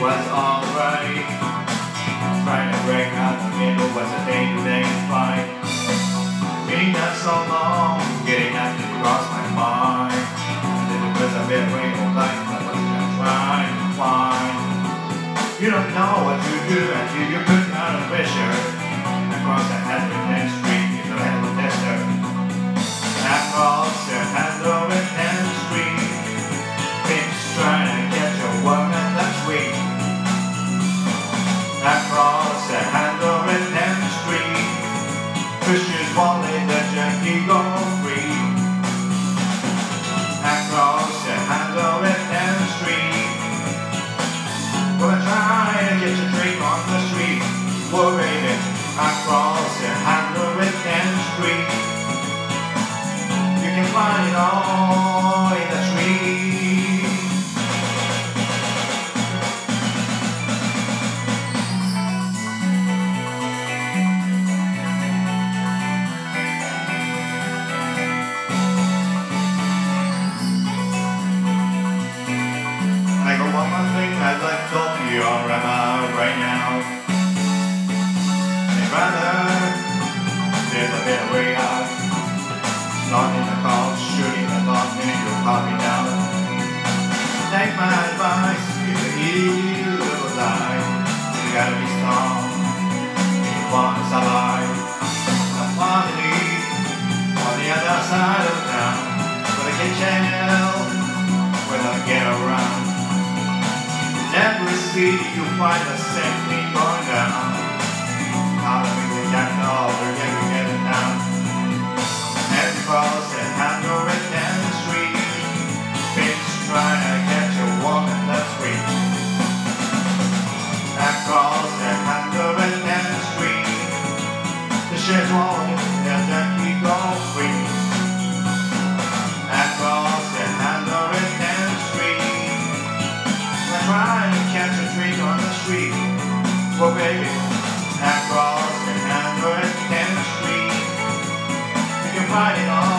was alright. Trying to break out the middle was a day-to-day fight. Being not so long, getting out to cross my mind. Did it was a bit way of life, but was just trying to find. You don't know what you do until you put out a pressure. Across the 110th Street is a hell of a tester. Across the 110th Street, pigs trying to catch a woman that's weak. Across the 110th Street, Christians wanting the junkie go free. Across the 110th Street, gonna try to get your drink on the street. Whoa, baby, across the 110th Street, you can find it all in the street. I got one more thing I'd like to talk to you about right now. Hey brother, there's a better way out. Not in the couch, shooting the dog, meaning you'll copy down. Take my advice, it's a evil lie. You gotta be strong, if you want to survive. The family on the other side of town, but I can tell when I get around. Every city you find the same thing going down. How do we get over, yeah, we get it down. And across the 110th Street, pigs trying to catch a woman that's weak. Across the 110th Street, the sheriff's walking, their junkie go free. Across the 110th Street, trying to catch a drink on the street. Well, baby, across the 110th Street, you can find it all.